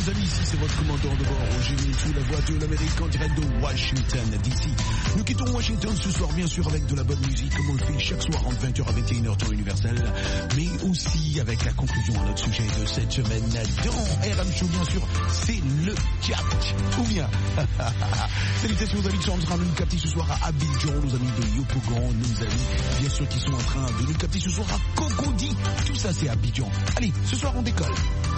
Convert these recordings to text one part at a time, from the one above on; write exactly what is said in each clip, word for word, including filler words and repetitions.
amis, ici c'est votre commandant de bord, Roger Mitou, la voix de l'Amérique en direct de Washington, D C. Nous quittons Washington ce soir, bien sûr, avec de la bonne musique, comme on le fait chaque soir entre vingt heures à vingt et une heures temps universel, mais aussi avec la conclusion à notre sujet de cette semaine dans R M Show, bien sûr, c'est le catch. Ou bien, salutations aux amis qui sont en train de nous capter ce soir à Abidjan, nos amis de Yopougon, nos amis, bien sûr, qui sont en train de nous capter ce soir à Cocody. Tout ça, c'est Abidjan. Allez, ce soir, on décolle.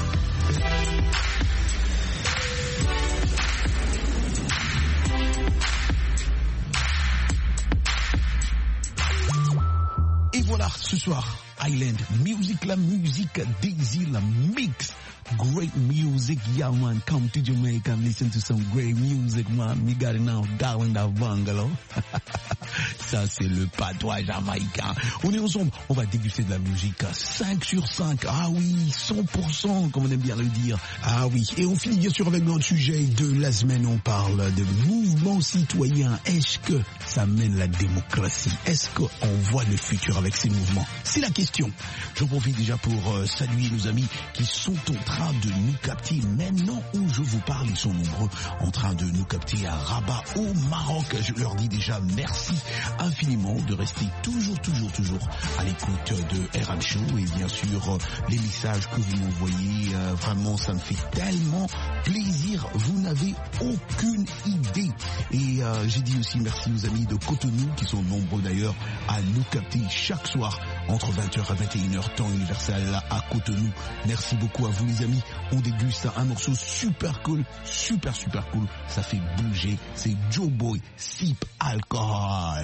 Et voilà, ce soir, Island Music, la musique des îles mix. Great music, yeah man, come to Jamaica and listen to some great music, man. We got it now, down that bungalow. Ça, c'est le patois jamaïcain. On est ensemble, on va déguster de la musique à cinq sur cinq. Ah oui, cent pour cent, comme on aime bien le dire. Ah oui, et on finit bien sûr avec notre sujet de la semaine. On parle de mouvement citoyen. Est-ce que ça mène la démocratie? Est-ce qu'on voit le futur avec ces mouvements? C'est la question. J'en profite déjà pour euh, saluer nos amis qui sont en train de nous capter. Maintenant où je vous parle, ils sont nombreux en train de nous capter à Rabat au Maroc. Je leur dis déjà merci infiniment de rester toujours, toujours, toujours à l'écoute de R M Show et bien sûr les messages que vous m'envoyez, euh, vraiment ça me fait tellement plaisir, vous n'avez aucune idée. Et euh, j'ai dit aussi merci aux amis de Cotonou qui sont nombreux d'ailleurs à nous capter chaque soir entre vingt heures à vingt et une heures temps universel à Cotonou. Merci beaucoup à vous les amis, on déguste un morceau super cool, super super cool, ça fait bouger, c'est Joe Boy, Sip Alcohol.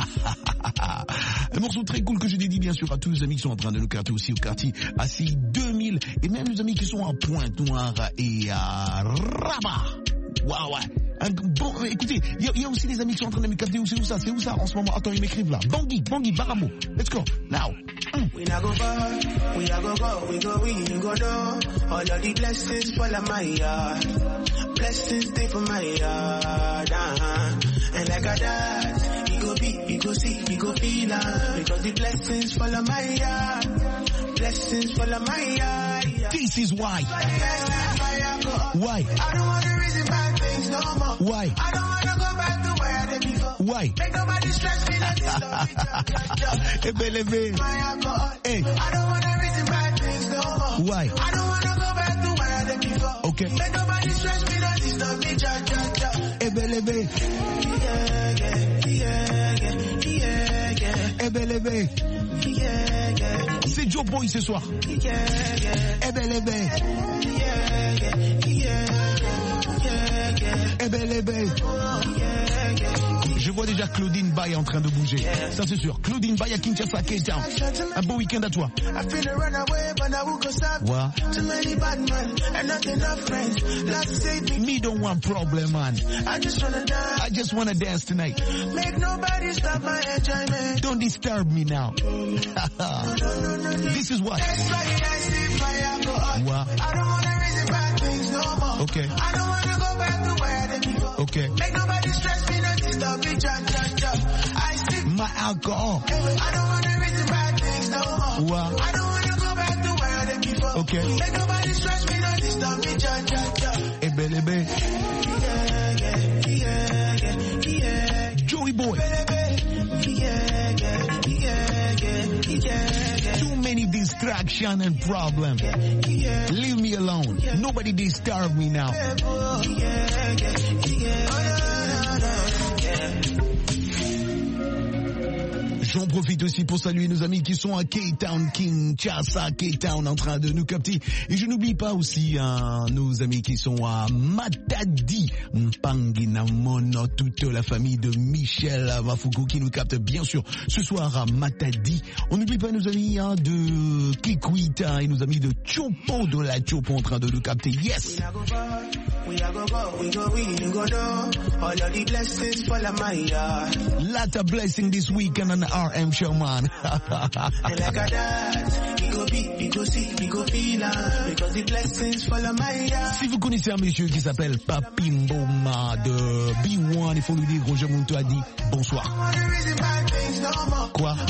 Un morceau très cool que je dédie bien sûr à tous les amis qui sont en train de nous capter aussi au quartier à C deux mille et même les amis qui sont à Pointe-Noire et à Rabat. Waouh, ouais. Un, bon, écoutez, il y, y a aussi des amis qui sont en train de me capter. C'est où ça? C'est où ça en ce moment? Attends, ils m'écrivent là. Bangui, Bangui, Baramo. Let's go. Now. Mm. We not go far, we not go go, we go we go do. All of the blessings fall on my yard. Blessings stay for my yard. Uh-huh. And like a dad, he go be, he go see, he go feel uh, because the blessings fall on my yard. Blessings fall on my yard. This is why. Why? I don't want to reason bad things no more. Why? I don't want to go back to where I did before. Why? Make nobody stress me like this. Eh ben, eh ben. Hey. I don't want to reason bad things no more. Why? I don't want to go back to where I did before. Okay. Make nobody stress me like this. Don't be ja ja ja. Eh ben, eh ben. Yeah, yeah, yeah, yeah, yeah, yeah. Eh ben, eh ben. Yeah, yeah. C'est Joe Boy ce soir. Yeah, yeah. Eh ben, eh ben. Yeah, yeah, yeah, yeah, yeah. Eh ben, eh ben. Yeah, yeah. Je vois déjà Claudine Bay en train de bouger. Ça c'est sûr. Claudine Bay à Kinshasa, Cape Town. Un beau week-end à toi. What? Me don't want problem, man. I just wanna dance. I just wanna dance tonight. Make nobody stop my enjoyment. Don't disturb me now. This is what. That's why I sleep my alcohol. What? I don't wanna reason bad things no more. Okay. I don't wanna go back to where I did before. Okay. Make nobody stress me, not disturb me, ja, ja, ja. I sip my alcohol. I don't wanna reason bad things no more. What? I don't wanna go back to where I did before. Okay. Make nobody stress me, not disturb me, ja, ja, ja. Eh ben, eh ben. Yeah, yeah, yeah, yeah, yeah. Joey Boy. Yeah, yeah, yeah, yeah, yeah, yeah. Too many distractions and problems. Yeah, yeah. Leave me alone. Yeah. Nobody disturb me now. Yeah, yeah, yeah, yeah. Oh, no, no, no, yeah. J'en profite aussi pour saluer nos amis qui sont à Cape Town, Kinshasa, Cape Town, en train de nous capter. Et je n'oublie pas aussi hein, nos amis qui sont à Matadi, Mpangina Mono, toute la famille de Michel Mafuku qui nous capte bien sûr ce soir à Matadi. On n'oublie pas nos amis hein, de Kikwita et nos amis de Chopo, de la Chopo en train de nous capter. Yes! Lot of blessing this weekend on the R M show, man. Si vous connaissez un monsieur qui s'appelle Papi Mboma de B un, il faut lui dire Roger Muntu a dit bonsoir. Quoi?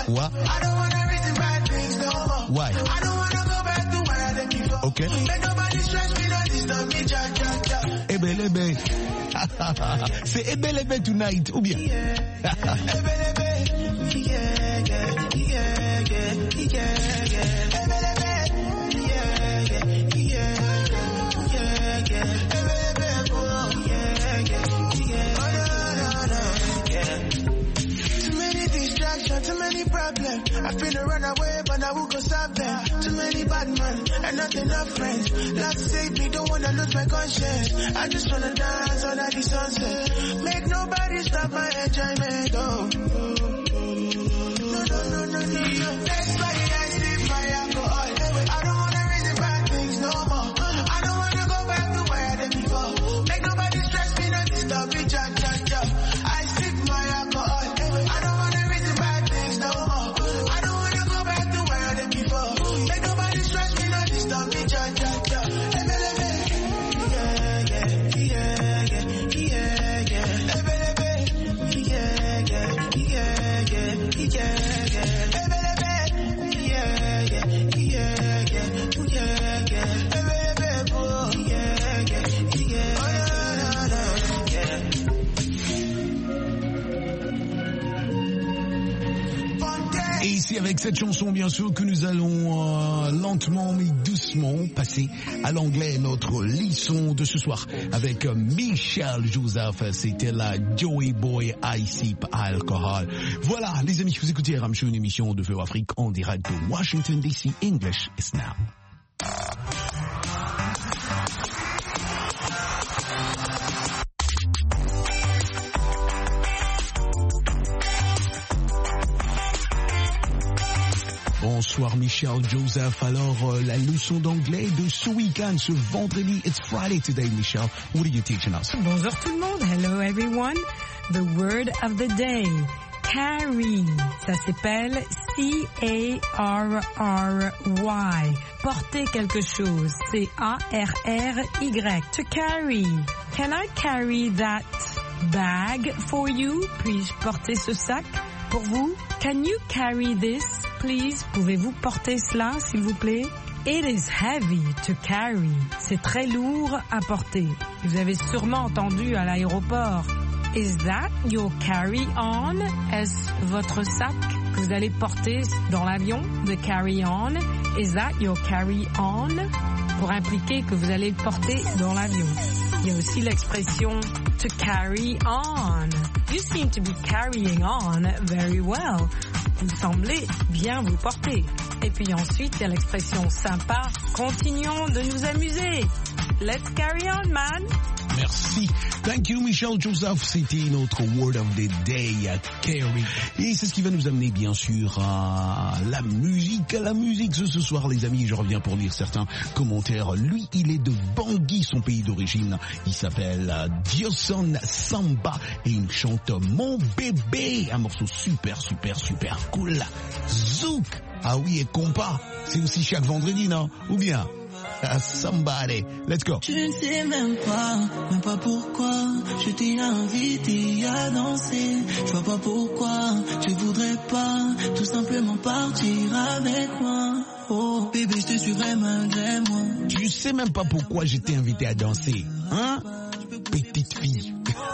What? I don't wanna reason bad things no more. Why? I don't wanna go back to where I did before. Okay. Make nobody stress me, don't disturb me, ja, ja, ja. Ebelebe. C'est Ebelebe tonight, ou bien? Yeah. Ebelebe. Yeah, yeah, yeah, yeah, yeah, yeah. Ebelebe. Yeah, yeah, yeah, yeah, yeah. Ebelebe, oh, yeah, yeah, yeah. Oh, no, no, no, yeah. Too many distractions, too many problems. I finna run away, but I will go stop them. Too many bad men and not enough friends. Love save me, don't wanna lose my conscience. I just wanna dance under the sunset. Make nobody stop my enjoyment. Oh, no, no, no, no, no, no. That's why I sip my alcohol. I don't wanna reason bad things no more. I don't wanna go back to where I did before. Make nobody stress me, don't disturb me, ja, ja, ja. I sip my alcohol. I don't wanna reason bad things no more. I don't wanna go back to where I did before. Make nobody stress me, don't disturb me, ja, ja, ja. Ebelebe. Yeah, yeah, yeah, yeah, yeah, yeah. Ebelebe. Yeah, yeah, yeah, yeah, yeah, yeah. Ebelebe. Yeah, yeah, yeah, yeah, yeah, yeah. Ebelebe, oh, yeah, yeah, yeah. Oh, no, no, no, yeah. Et ici, avec cette chanson, bien sûr, que nous allons euh, lentement mais doucement passer à l'anglais, notre leçon de ce soir avec euh, Michel Joseph. C'était la Joey Boy I Sip Alcohol. Voilà, les amis, vous écoutez Ramshow, une émission de Feu Afrique en direct de Washington D C. English is now. Bonsoir Michel Joseph. Alors euh, la leçon d'anglais de ce week-end, ce vendredi. It's Friday today, Michel. What are you teaching us? Bonjour tout le monde. Hello everyone. The word of the day. Carry. Ça s'appelle C A R R Y. Porter quelque chose. C A R R Y. To carry. Can I carry that bag for you? Puis-je porter ce sac pour vous? Can you carry this, please? Pouvez-vous porter cela, s'il vous plaît? It is heavy to carry. C'est très lourd à porter. Vous avez sûrement entendu à l'aéroport. Is that your carry-on? Est-ce votre sac que vous allez porter dans l'avion? The carry-on. Is that your carry-on? Pour impliquer que vous allez le porter dans l'avion. Il y a aussi l'expression to carry on. You seem to be carrying on very well. Vous semblez bien vous porter. Et puis ensuite, il y a l'expression sympa. Continuons de nous amuser. Let's carry on, man. Merci. Thank you, Michel Joseph. C'était notre word of the day, carry. Et c'est ce qui va nous amener, bien sûr, à la musique. À la musique ce, ce soir, les amis. Je reviens pour lire certains commentaires. Lui, il est de Bangui, son pays d'origine. Il s'appelle Dioson Samba et il chante Mon bébé. Un morceau super, super, super cool. Zouk. Ah oui, et compas. C'est aussi chaque vendredi, non? Ou bien? Somebody, let's go. Je ne sais même pas, même pas pourquoi je t'ai invité à danser. Je vois pas pourquoi tu voudrais pas tout simplement partir avec moi. Oh bébé, je te suivrai malgré moi. Tu sais même pas pourquoi je t'ai invité à danser, hein? Petite fille.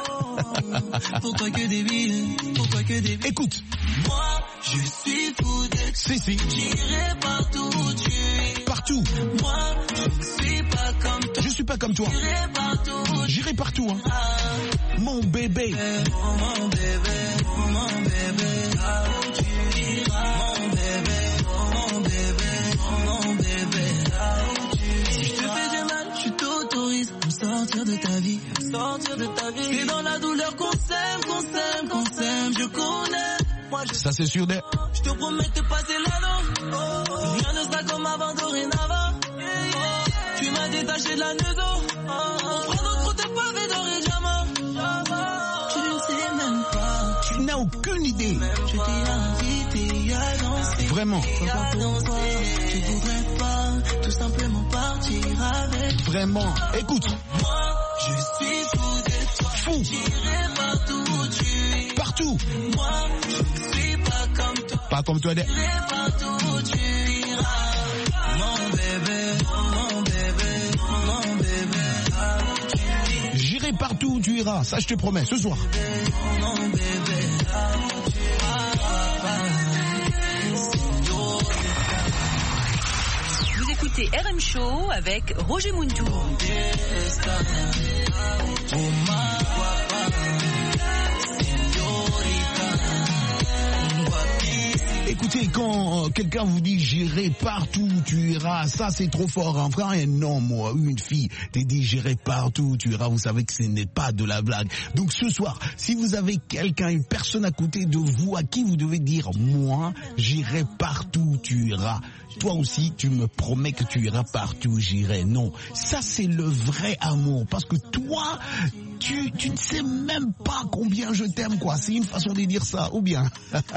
Pour toi que des billes, pour toi que des billes. Écoute. Moi, je suis fou de toi. Si, si. J'irai partout où tu es. Partout. Moi, je ne suis pas comme toi. Je suis pas comme toi. J'irai partout. J'irai partout, hein. Ah. Mon bébé. Oh, mon bébé, oh, mon bébé. Là où tu iras. Mon bébé, oh, mon bébé, oh, mon bébé. Là où tu iras. Si je te fais du mal, je t'autorise à me sortir de ta vie. À me sortir de ta vie. C'est dans la douleur qu'on s'aime, qu'on s'aime, qu'on s'aime. Je connais. Moi, je... Ça c'est sûr de... Je te promets de te passer l'anneau. Oh, oh. Rien ne sera comme avant dorénavant. Yeah, yeah. Tu m'as détaché de la neudo. Oh, oh. On prend notre route pavée d'or et diamant. Tu ne sais même pas. Tu n'as aucune idée. Je t'ai invité à danser. Vraiment. À danser. Je voudrais pas tout simplement partir avec. Vraiment. Écoute. Moi, je suis fou de toi. Fou. J'irai partout où tu es. Partout. Moi, je ne suis pas comme toi. pas comme toi. De... Partout où tu iras, mon bébé, mon bébé, mon bébé, là où tu iras. J'irai partout où tu iras, ça je te promets, ce soir. Mon bébé, là où tu iras. Vous écoutez R M Show avec Roger Muntou. Écoutez, quand euh, quelqu'un vous dit j'irai partout où tu iras, ça c'est trop fort. Hein. Quand un homme ou une fille te dit j'irai partout où tu iras, vous savez que ce n'est pas de la blague. Donc ce soir, si vous avez quelqu'un, une personne à côté de vous à qui vous devez dire moi j'irai partout où tu iras, toi aussi tu me promets que tu iras partout où j'irai. Non, ça c'est le vrai amour, parce que toi tu, tu ne sais même pas combien je t'aime, quoi. C'est une façon de dire ça, ou bien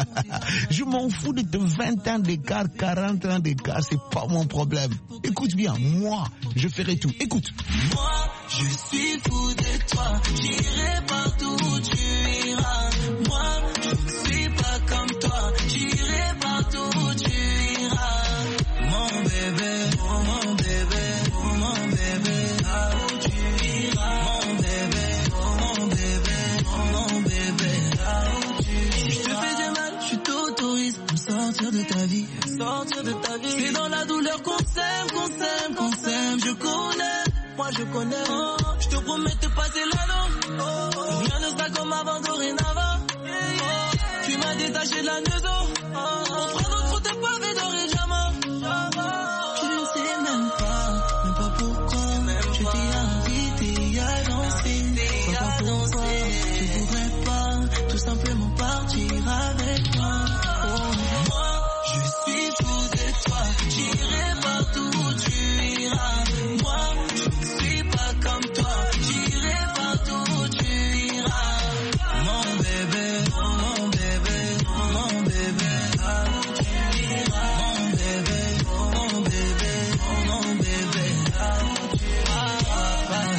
je m'en fous de vingt ans d'écart, quarante ans d'écart, c'est pas mon problème. Écoute bien, moi, je ferai tout. Écoute. Moi, je suis fou de toi, j'irai partout où tu iras. Moi, je ne suis pas comme toi, j'irai partout où tu iras. Mon bébé, oh mon bébé, oh mon bébé, là où tu iras. Mon bébé, oh mon bébé, oh mon bébé, là où tu iras. Si je te fais du mal, je t'autorise à me sortir de ta vie, sortir de ta vie. C'est dans la douleur qu'on s'aime, qu'on s'aime, qu'on s'aime. Je connais, moi je connais. Oh, je te promets de passer l'anneau. Oh, oh. Rien ne sera comme avant, dorénavant. Oh, tu m'as détaché de la neuse. Oh, oh. On fera notre route de pavé doré diamant. Oh, oh. Tu ne sais même pas, même pas pourquoi. Même je t'ai invité à danser. Sais pas pourquoi. Je voudrais pas tout simplement partir avec toi. Oh, moi, je suis fou de toi. J'irai partout où tu iras. Moi, je ne suis pas comme toi. J'irai partout où tu iras. Mon bébé, oh mon bébé, oh mon bébé, là où tu iras. Mon bébé, oh mon bébé, oh mon bébé, là où tu iras.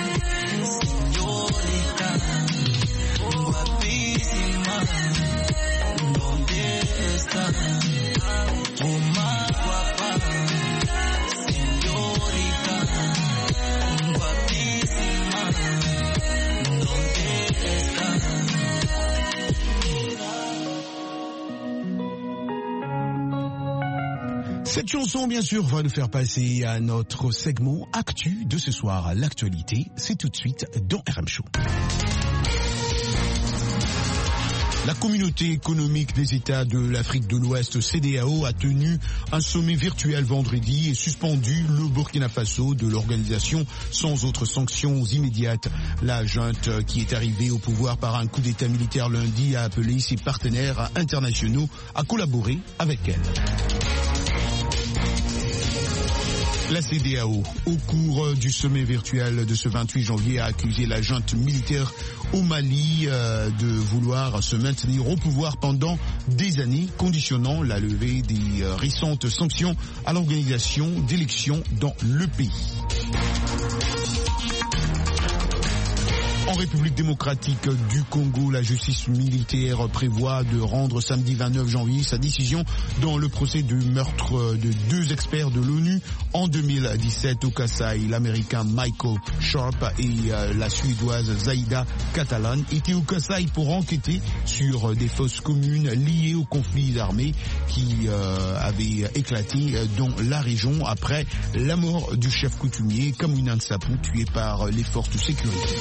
Señorita, guapísima, ¿dónde estás? Oh ma guapa, señorita, guapísima, ¿dónde estás? Cette chanson, bien sûr, va nous faire passer à notre segment Actu de ce soir. L'actualité, c'est tout de suite dans R M Show. La communauté économique des États de l'Afrique de l'Ouest, C E D E A O, a tenu un sommet virtuel vendredi et suspendu le Burkina Faso de l'organisation sans autres sanctions immédiates. La junte, qui est arrivée au pouvoir par un coup d'État militaire lundi, a appelé ses partenaires internationaux à collaborer avec elle. La C E D E A O, au cours du sommet virtuel de ce vingt-huit janvier, a accusé la junte militaire au Mali euh, de vouloir se maintenir au pouvoir pendant des années, conditionnant la levée des euh, récentes sanctions à l'organisation d'élections dans le pays. En République démocratique du Congo, la justice militaire prévoit de rendre samedi vingt-neuf janvier sa décision dans le procès du meurtre de deux experts de l'ONU en deux mille dix-sept au Kasaï. L'Américain Michael Sharp et euh, la Suédoise Zaida Catalan étaient au Kasaï pour enquêter sur des fosses communes liées aux conflits armés qui euh, avaient éclaté dans la région après la mort du chef coutumier Kamwina Nsapu, tué par les forces de sécurité.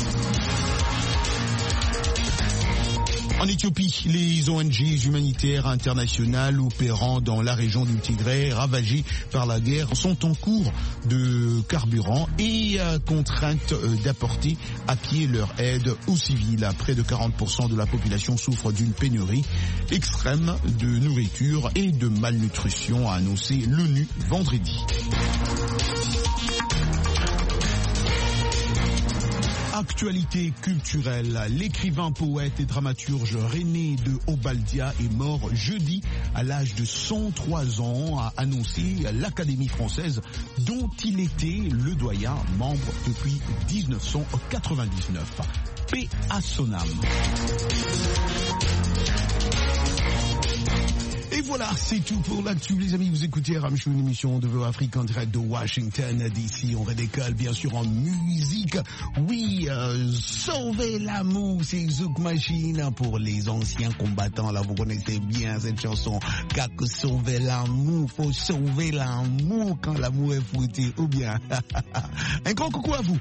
En Éthiopie, les O N G humanitaires internationales opérant dans la région du Tigré, ravagée par la guerre, sont en cours de carburant et euh, contraintes euh, d'apporter à pied leur aide aux civils. Près de quarante pour cent de la population souffre d'une pénurie extrême de nourriture et de malnutrition, a annoncé l'ONU vendredi. Actualité culturelle, l'écrivain, poète et dramaturge René de Obaldia est mort jeudi à l'âge de cent trois ans, a annoncé l'Académie française dont il était le doyen, membre depuis dix-neuf cent quatre-vingt-dix-neuf. Paix à son âme. Et voilà, c'est tout pour l'actu, les amis. Vous écoutez R M Show, une émission de Voix Afrique en direct de Washington, D C. On redécolle, bien sûr, en musique. Oui, euh, sauver l'amour, c'est Zouk Machine pour les anciens combattants. Là, vous connaissez bien cette chanson. Car que sauver l'amour, faut sauver l'amour quand l'amour est foutu. Ou bien, un grand coucou à vous.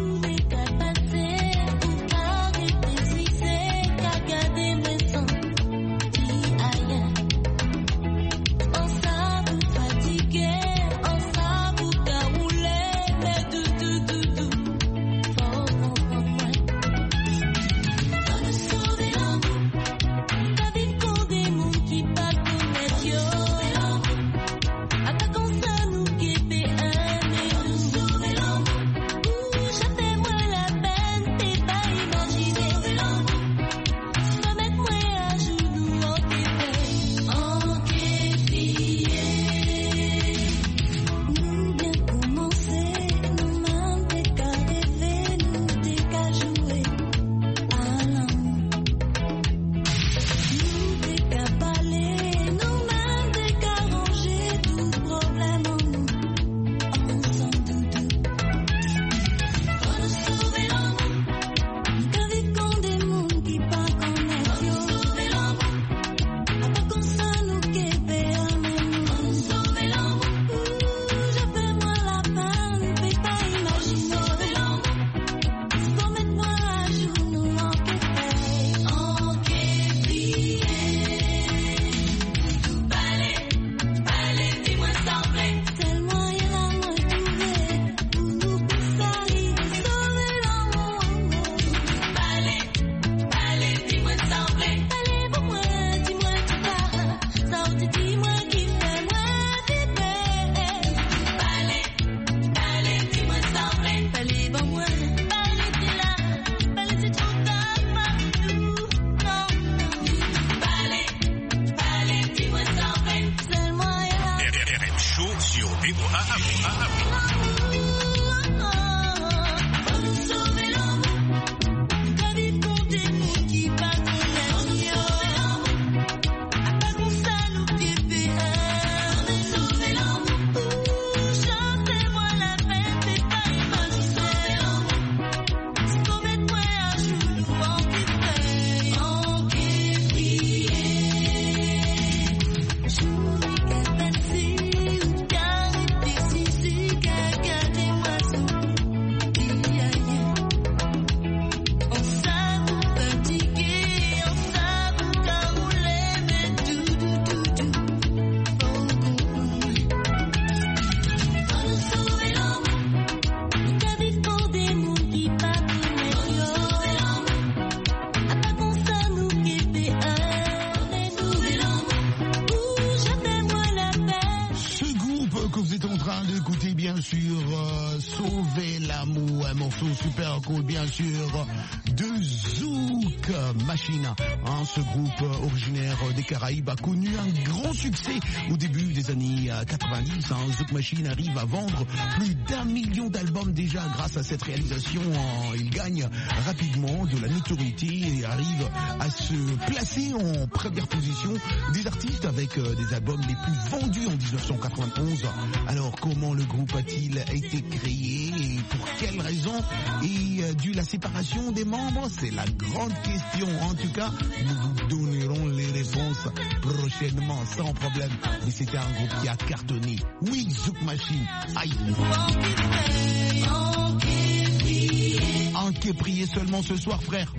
Super cool, bien sûr, de Zouk Machine. Hein, ce groupe originaire des Caraïbes a connu un grand succès au début des années quatre-vingt-dix. Hein. Zouk Machine arrive à vendre plus d'un million d'albums déjà grâce à cette réalisation. Hein. Il gagne rapidement de la notoriété et arrive à se placer en première position des artistes avec euh, des albums les plus vendus en dix-neuf cent quatre-vingt-onze. Alors comment le groupe a-t-il été créé et pour quelles raisons? Et euh, dû la séparation des membres, c'est la grande question. En tout cas, nous vous donnerons les réponses prochainement, sans problème. Mais c'était un groupe qui a cartonné. Oui, Zouk Machine. Aïe. En qui prier seulement ce soir, frère.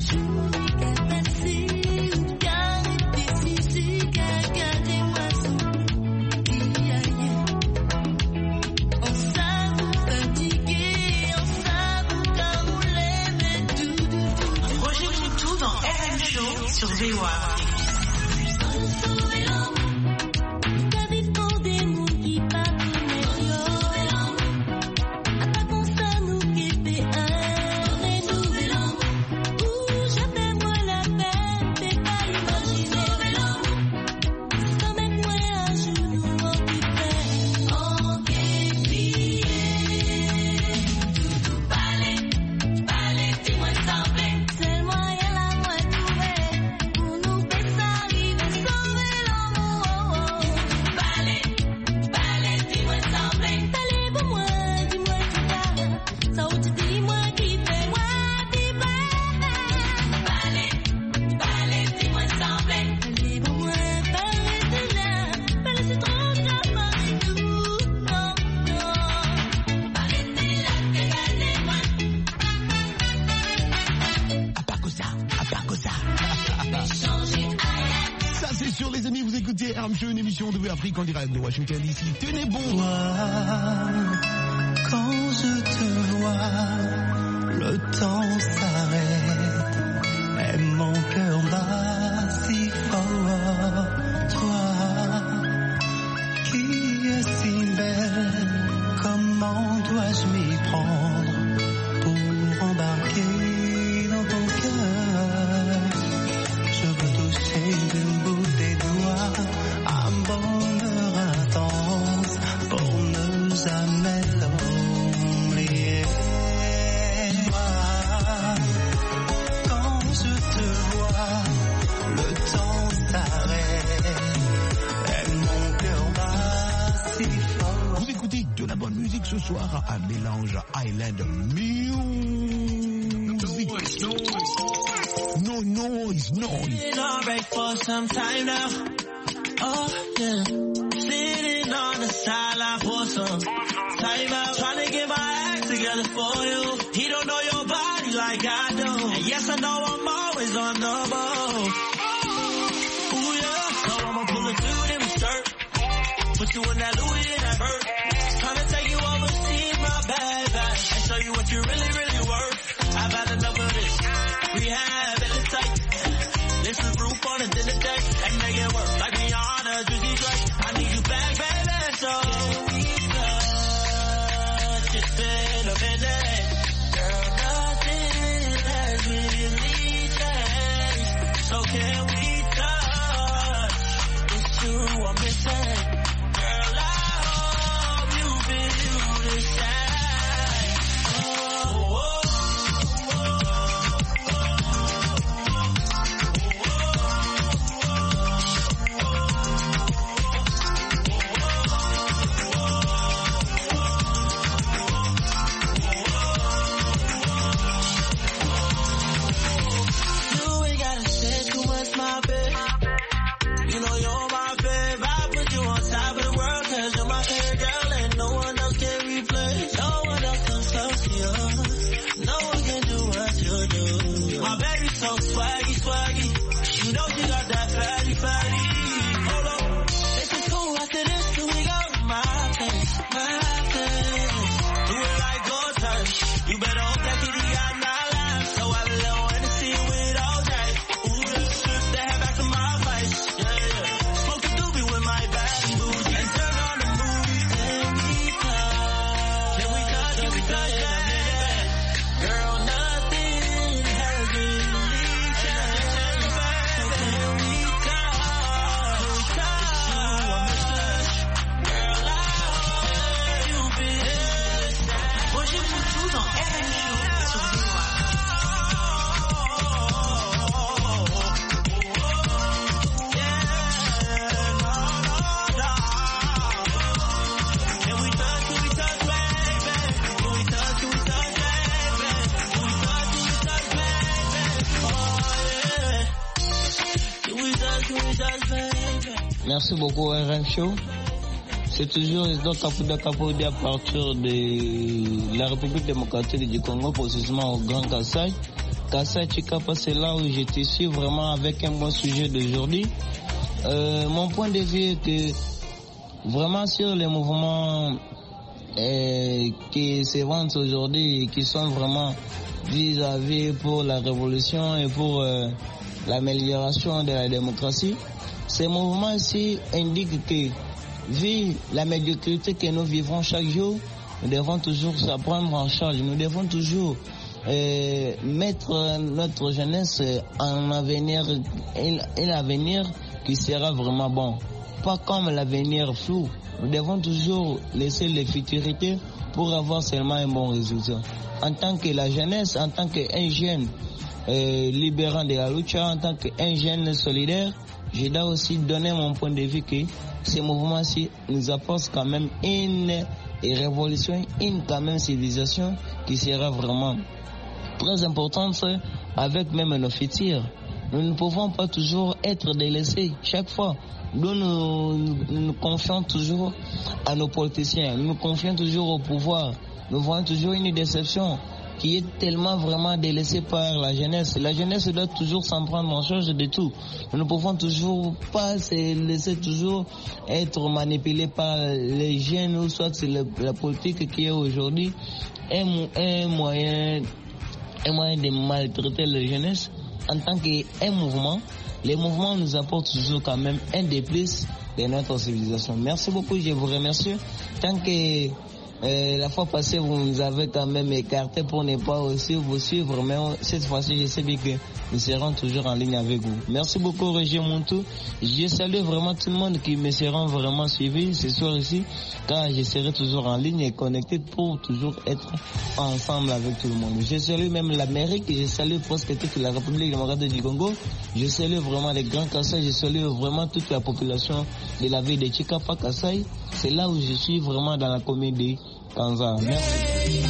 Sur V O A. Programme sur une émission de Afrique en direct de Washington D C. Tenez bon. Quand je te vois, le temps s'arrête et mon cœur bat si fort. Toi, qui es si belle, comment dois-je m'y prendre pour embarquer dans ton cœur? Je veux toucher d'une bout des doigts un bonheur intense pour ne jamais l'oublier. Quand je te vois, le temps s'arrête et mon cœur bat si fort. Vous écoutez de la bonne musique ce soir à mélange Island Music. No noise, noise. Been alright for some time now. Oh yeah, sitting on the sideline for some time out, trying to get my act together for you. He don't know your body like I do, and yes I know I'm always on the ball. Ooh yeah, so I'ma pull a dude in my skirt, put you in that Louis and that bird, trying to take you overseas, my bad bad, and show you what you really really worth. I've had enough of this rehab and it's tight. This is roof on it in the day, and make it work like Rihanna, Juicy Drake. I need you back, baby, so we touch. It's been a minute, girl, nothing has really changed. So can we touch? It's you I'm missing, girl. I hope you feel the same. Oh, oh. Merci beaucoup, R M Show. C'est toujours Résident Kapouda Kapouda à partir de la République démocratique du Congo, précisément au Grand Kassai. Kassai Chikapa, c'est là où j'étais suis vraiment avec un bon sujet d'aujourd'hui. Euh, mon point de vue est que vraiment sur les mouvements euh, qui se vendent aujourd'hui et qui sont vraiment vis-à-vis pour la révolution et pour euh, l'amélioration de la démocratie, ces mouvements-ci indiquent que, vu la médiocrité que nous vivons chaque jour, nous devons toujours se prendre en charge, nous devons toujours euh, mettre notre jeunesse en avenir, un avenir qui sera vraiment bon. Pas comme l'avenir flou. Nous devons toujours laisser les futurités pour avoir seulement un bon résultat. En tant que la jeunesse, en tant qu'un jeune euh, libérant de la lucha, en tant qu'un jeune solidaire, je dois aussi donner mon point de vue que ces mouvements-ci nous apportent quand même une révolution, une quand même civilisation qui sera vraiment très importante avec même nos futurs. Nous ne pouvons pas toujours être délaissés chaque fois. Nous nous, nous nous confions toujours à nos politiciens, nous nous confions toujours au pouvoir. Nous voyons toujours une déception. qui est tellement vraiment délaissée par la jeunesse. La jeunesse doit toujours s'en prendre en charge de tout. Nous ne pouvons toujours pas se laisser toujours être manipulés par les jeunes ou soit c'est le, la politique qui est aujourd'hui un, un moyen, un moyen de maltraiter la jeunesse. En tant qu'un mouvement, les mouvements nous apportent toujours quand même un des plus de notre civilisation. Merci beaucoup, je vous remercie. Tant que euh, la fois passée, vous nous avez quand même écarté pour ne pas aussi vous suivre, mais cette fois-ci, je sais bien que nous serons toujours en ligne avec vous. Merci beaucoup, Roger Montou. Je salue vraiment tout le monde qui me sera vraiment suivi ce soir ici, car je serai toujours en ligne et connecté pour toujours être ensemble avec tout le monde. Je salue même l'Amérique, je salue presque toute la République démocratique du Congo. Je salue vraiment les grands Kassai, je salue vraiment toute la population de la ville de Chikapa Kassai. C'est là où je suis vraiment dans la commune de Kanza. Merci.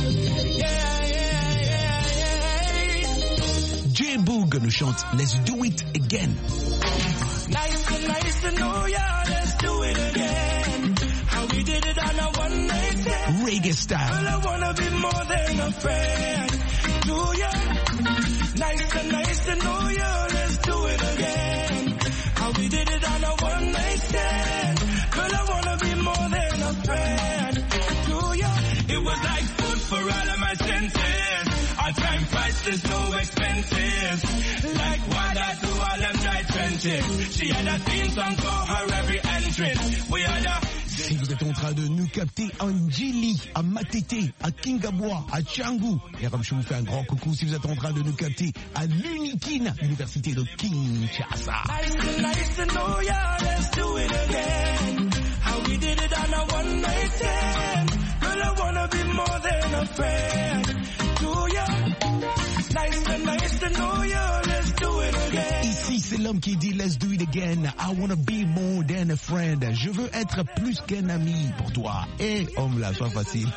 J-Boog nous chante Let's Do It Again. Nice to, nice to know ya, let's do it again. How we did it on a one night stand. Reggae style. Well, I wanna be more than a friend to ya. Nice to, nice to know ya, let's do it again. How we did it on a one night stand. Well, I wanna be more than a friend to ya. It was like food for all of my senses. Our time priceless, no expenses. Like water to all them dry trenches. She had a theme song for her every entrance. We had a... Si vous êtes en train de nous capter à Njili, à Matete, à Kingabwa, à Tchangou, et Ramchou vous fait un grand coucou si vous êtes en train de nous capter à l'Unikin, l'université de Kinshasa. Nice to, nice to know ya, let's do it again. How we did it on a one night stand. Girl, I wanna be more than a friend to ya. Nice to, nice to know ya, let's do it again. Ici, c'est l'homme qui dit Let's do it again. I wanna be more than a friend. Je veux être plus qu'un ami pour toi. Et homme là, sois facile.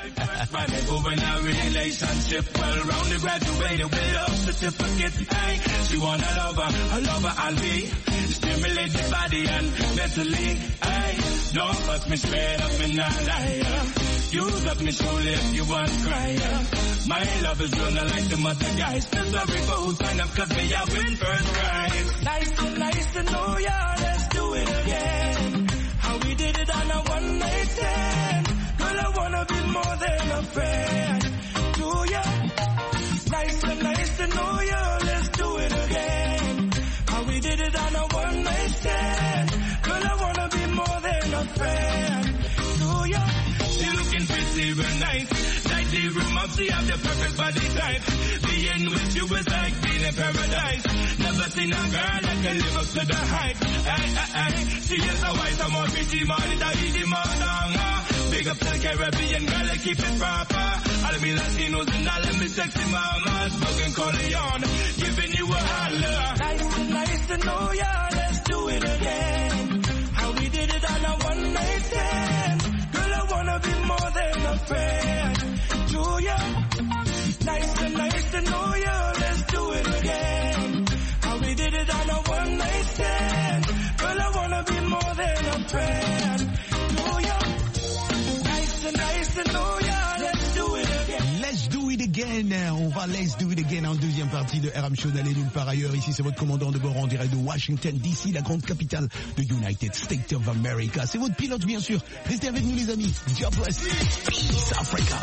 Stimulate your body and mentally, ay. Don't fuss me straight up and not lie. You love me surely if you want to cry. My love is real, not like the other guys. Feel sorry for who signed up, cause me I win first prize. Nice to, nice to know ya, let's do it again. How we did it on a one night stand. Girl, I wanna be more than a friend to ya. Nice to, nice to know ya, let's do it again. How we did it on a one night stand. Girl, I wanna be more than a friend to ya. You're looking pretty real nice. Like the room up, she have the perfect body type. Being with you is like being in paradise. Never seen a girl that can live up to the hype. Ay, ay, ay. She is a white, I'm more pretty, more than I eat the more. Big up to the Caribbean girl, I keep it proper. All of me Latinos and all of me sexy mamas. Smoking Corleone, giving you a holler. Nice to, nice to know ya, let's do it again. How we did it on a one night stand. Girl, I wanna be more than a friend to ya. Nice to, nice to know ya, let's do it again. How we did it on a one night stand. Girl, I wanna be more than a friend to ya. Nice to, nice to know ya, let's do it again. Let's do it again. On va Let's do it again en deuxième partie de R M Show d'aller nulle part ailleurs. Ici, c'est votre commandant de bord en direct de Washington D C, la grande capitale de United States of America. C'est votre pilote, bien sûr. Restez avec nous, les amis. God bless. Peace, Africa.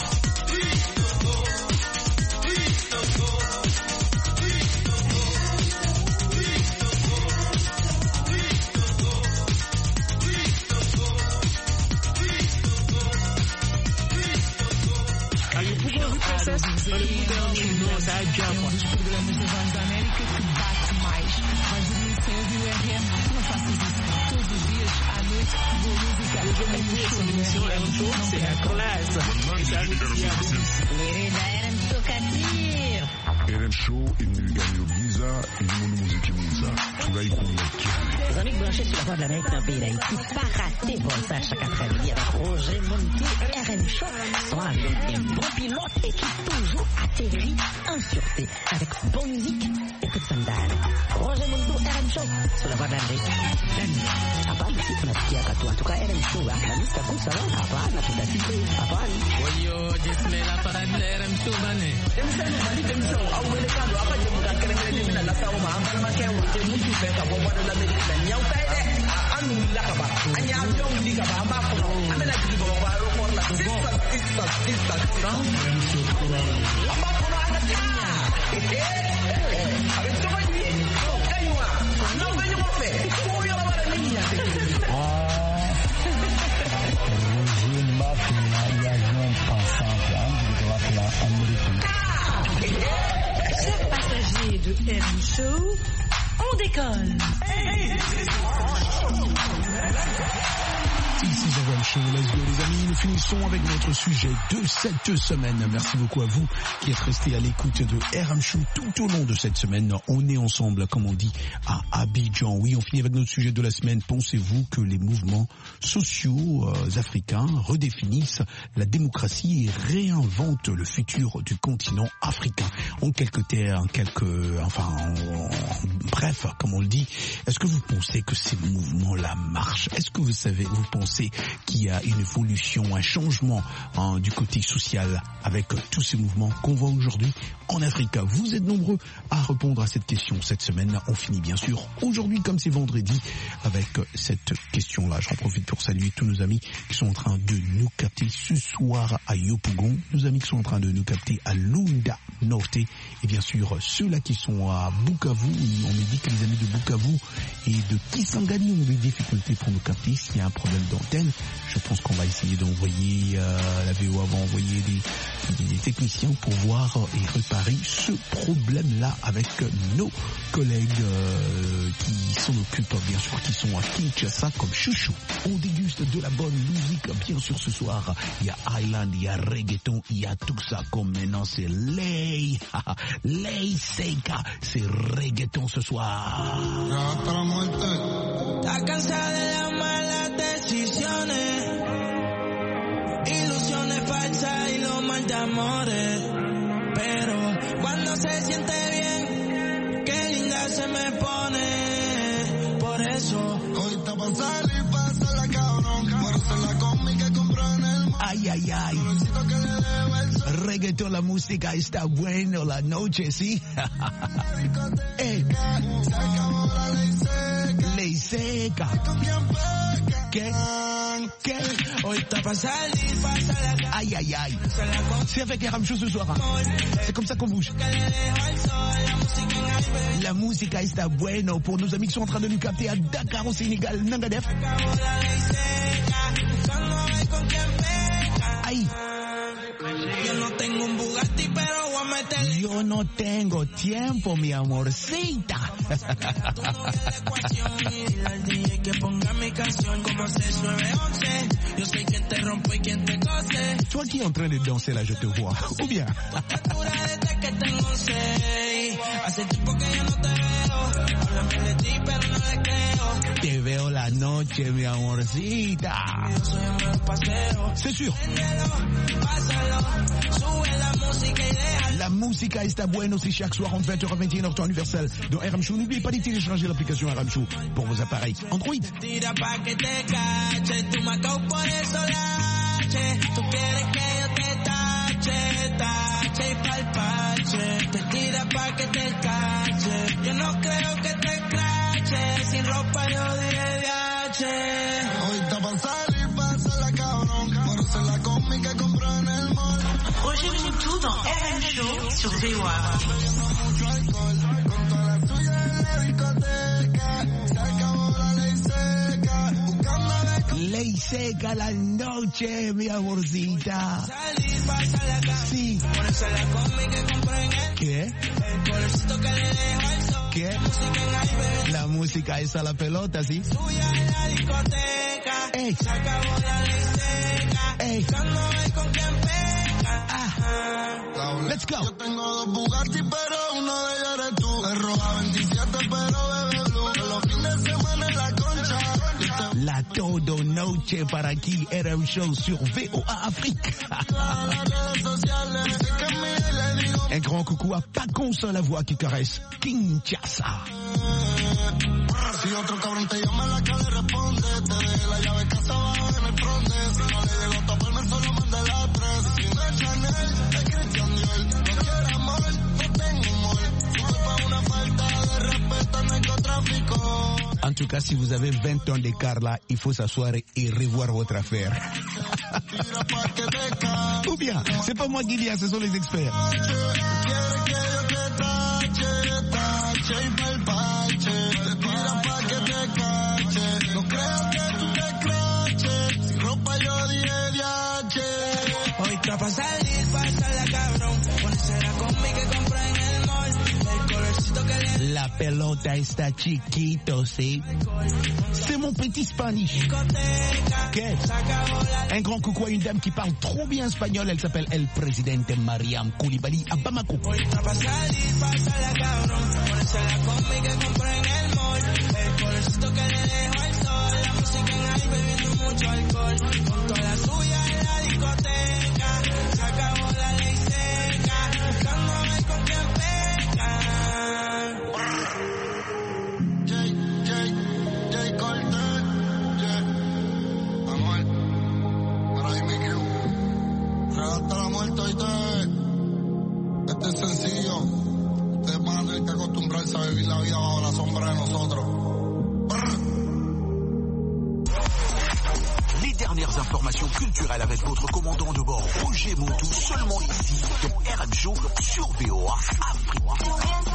Um dos programas da Voz da América que bate mais. Vais dormir sem ouvir o R M? Não faças isso. Todos os dias, à noite, boa música. É um show, c'est incroyable. R M Show et nous gagnons mwiza n'umuntu muziki mwiza turayikunda cyane. Les amis branchés sur la voie de l'Amérique dans le pays d'Haïti, pas rater Voltage chaque après-midi avec Roger Montou, R M Show, sont avec un bon pilote et qui toujours atterrit en sûreté avec bonne musique et toute son dalle. Roger Montou, R M Show, sur la voie de l'Amérique. Hapana, si tunasikia katu, en tout cas R M Show, la lista kusa wa, hapana, tutasikia, hapana. Oyo, jisme la parade de R M Show, bane. Chers passagers de R M Show, on décolle. Ici R M Show, let's go les amis, nous finissons avec notre sujet de cette semaine. Merci beaucoup à vous qui êtes restés à l'écoute de R M Show tout au long de cette semaine. On est ensemble, comme on dit, à Abidjan. Oui, on finit avec notre sujet de la semaine. Pensez-vous que les mouvements sociaux euh, africains redéfinissent la démocratie et réinventent le futur du continent africain? En quelques termes, quelques, enfin, en, en, bref, comme on le dit, est-ce que vous pensez que ces mouvements-là marchent? Est-ce que vous savez, vous pensez qu'il y a une évolution, un changement hein, du côté social avec euh, tous ces mouvements qu'on voit aujourd'hui en Afrique? Vous êtes nombreux à répondre à cette question cette semaine. On finit bien sûr aujourd'hui, comme c'est vendredi, avec euh, cette question-là. J'en profite pour saluer tous nos amis qui sont en train de nous capter ce soir à Yopougon, nos amis qui sont en train de nous capter à Lunda Norte, et bien sûr ceux-là qui sont à Bukavu. On me dit que les amis de Bukavu et de Kisangani ont des difficultés pour nous capter. S'il y a un problème d'antenne, je pense qu'on va essayer d'envoyer, euh, la V O A va envoyer des, des techniciens pour voir et réparer ce problème-là avec nos collègues euh, qui s'en occupent, bien sûr, qui sont à Kinshasa comme Chouchou. On déguste de la bonne musique, bien sûr, ce soir. Il y a Island, il y a reggaeton, il y a tout ça comme maintenant c'est Lay, Lay Seika, c'est reggaeton ce soir. Está cansada de las malas decisiones, ilusiones falsas y los mal de amores. Pero cuando se siente bien, qué linda se me pone. Por eso hoy está pa' salir, pasa la cabrón. Por eso la combi que compró en el mall. Ay, ay, ay. Reggaeton, la música está bueno la noche, ¿sí? Hey. Se acabó la ley seca. Ley seca. ¿Qué? ¿Qué? Hoy está pa' salir, pasa la cabrón. Aïe, aïe, aïe. C'est avec R M Show ce soir. Hein. C'est comme ça qu'on bouge. La música está bueno pour nos amis qui sont en train de nous capter à Dakar au Sénégal, Nangadef. Aïe. Yo no tengo un Bugatti, pero voy a meterle. Yo no tengo tiempo, mi amorcita. Toi qui es en train de danser là, je te vois. Ou bien? Te veo la noche, mi amorcita. C'est sûr. La música está bueno, c'est chaque soir entre vingt heures et vingt et une heures temps universel dans R M Show. N'oubliez pas de télécharger l'application R M Show pour vos appareils Android. Yo no creo que te escrache, sin ropa yo diré viaje. Hoy está pa' salir, pasa la cabrón. Por eso la combi que compró en el mall. Roger Montou dans R M Show sur V O A. Mucho alcohol, con toda la suya en la discoteca. Se acabó la ley seca, buscando a ver cómo Ley seca la noche, mi amorcita. salir, pasa la cabrón. Sí. Por eso la combi que compré en el ¿Qué? el colorcito que le dejo al sol. ¿Qué? Música en iPad. La música es a la pelota, ¿sí? Suya en la discoteca. Ey. Se acabó la ley seca. Ey. Buscando a ver con quién pega. Ah, let's go. Yo tengo dos Bugatti, pero uno de ellos eres tú. El Roja veintisiete, pero bebe blue. Los fines de semana en la concha. La todo noche para aquí, R M Show sur V O A Afrique. Un grand coucou à Paconce, la voix qui caresse Kinshasa. Si otro cabrón te llama la que le responde, te deje la llave casa abajo en el fronte. Si no le llegó a taparme, solo manda la tres. Si no es Chanel, es Christian Dior. No quiero amor, no tengo humor. Sube pa' una falta de respeto al narcotráfico. En tout cas, si vous avez vingt ans d'écart là, il faut s'asseoir et revoir votre affaire. Ou bien, c'est pas moi qui dis, ce sont les experts. Pa' salir, pasarla cabrón, ponérsela conmigo que compré en el mall, el colorcito que le... La pelota está chiquito, ¿sí? C'est mon petit Spanish. Okay. Un grand coucou à une dame qui parle trop bien espagnol, elle s'appelle El Presidente Mariam Koulibaly à Bamako. Pa' salir, pasarla cabrón, ponérsela conmigo que compré en el mall, el colorcito que le dejo al sol, la música en ahí bebiendo mucho alcohol, con toda la suya en la discoteca. Se acabó la ley seca, buscando a ver con quién peca. J, J, J Cortez, yeah. Anuel, para ahí mi crew. Hasta la muerte, oíste. Este es sencillo. Ustedes van a tener que acostumbrarse a vivir la vida bajo la sombra de nosotros. Dernières informations culturelles avec votre commandant de bord Roger Moutou, seulement ici dans R M Show sur V O A Afrique.